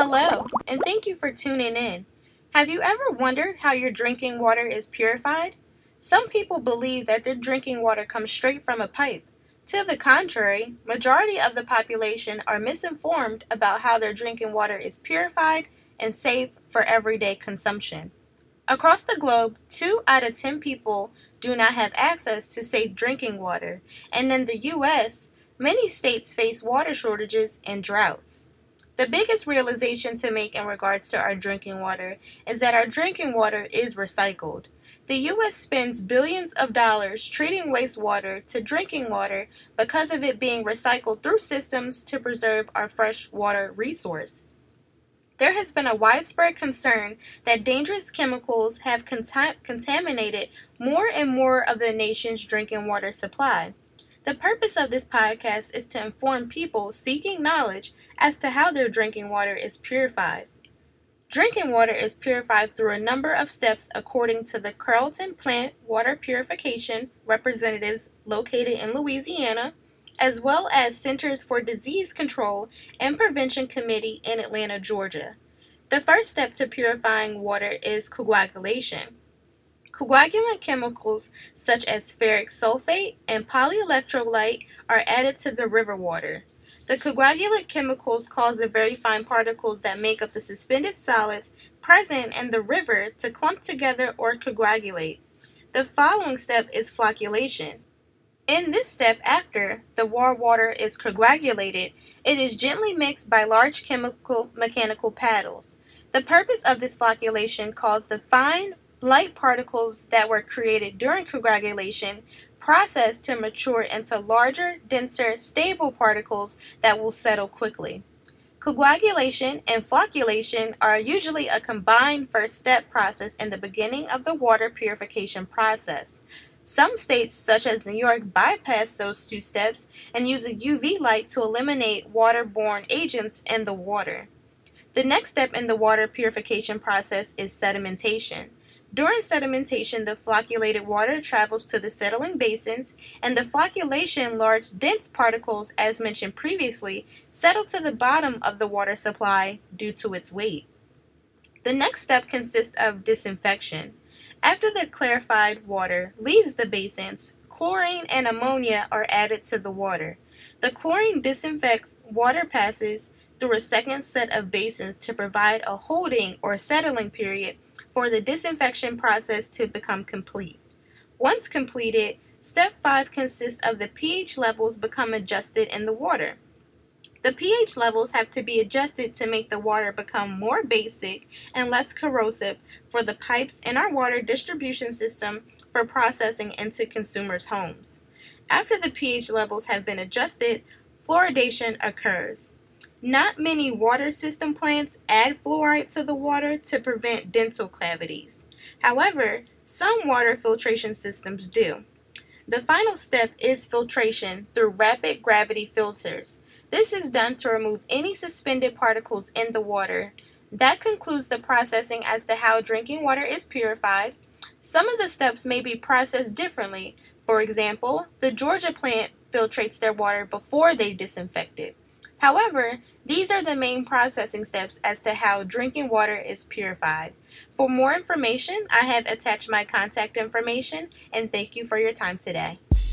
Hello, and thank you for tuning in. Have you ever wondered how your drinking water is purified? Some people believe that their drinking water comes straight from a pipe. To the contrary, majority of the population are misinformed about how their drinking water is purified and safe for everyday consumption. Across the globe, 2 out of 10 people do not have access to safe drinking water, and in the U.S., many states face water shortages and droughts. The biggest realization to make in regards to our drinking water is that our drinking water is recycled. The U.S. spends billions of dollars treating wastewater to drinking water because of it being recycled through systems to preserve our fresh water resource. There has been a widespread concern that dangerous chemicals have contaminated more and more of the nation's drinking water supply. The purpose of this podcast is to inform people seeking knowledge as to how their drinking water is purified. Drinking water is purified through a number of steps according to the Carrollton Plant Water Purification representatives located in Louisiana, as well as Centers for Disease Control and Prevention Committee in Atlanta, Georgia. The first step to purifying water is coagulation. Coagulant chemicals such as ferric sulfate and polyelectrolyte are added to the river water. The coagulant chemicals cause the very fine particles that make up the suspended solids present in the river to clump together or coagulate. The following step is flocculation. In this step, after the water is coagulated, it is gently mixed by large mechanical paddles. The purpose of this flocculation causes the fine, light particles that were created during coagulation process to mature into larger, denser, stable particles that will settle quickly. Coagulation and flocculation are usually a combined first step process in the beginning of the water purification process. Some states, such as New York, bypass those 2 steps and use a UV light to eliminate waterborne agents in the water. The next step in the water purification process is sedimentation. During sedimentation, the flocculated water travels to the settling basins, and the flocculation, large, dense particles, as mentioned previously, settle to the bottom of the water supply due to its weight. The next step consists of disinfection. After the clarified water leaves the basins, chlorine and ammonia are added to the water. The chlorine disinfects water passes through a second set of basins to provide a holding or settling period for the disinfection process to become complete. Once completed, step 5 consists of the pH levels become adjusted in the water. The pH levels have to be adjusted to make the water become more basic and less corrosive for the pipes in our water distribution system for processing into consumers' homes. After the pH levels have been adjusted, fluoridation occurs. Not many water system plants add fluoride to the water to prevent dental cavities. However, some water filtration systems do. The final step is filtration through rapid gravity filters. This is done to remove any suspended particles in the water. That concludes the processing as to how drinking water is purified. Some of the steps may be processed differently. For example, the Georgia plant filtrates their water before they disinfect it. However, these are the main processing steps as to how drinking water is purified. For more information, I have attached my contact information, and thank you for your time today.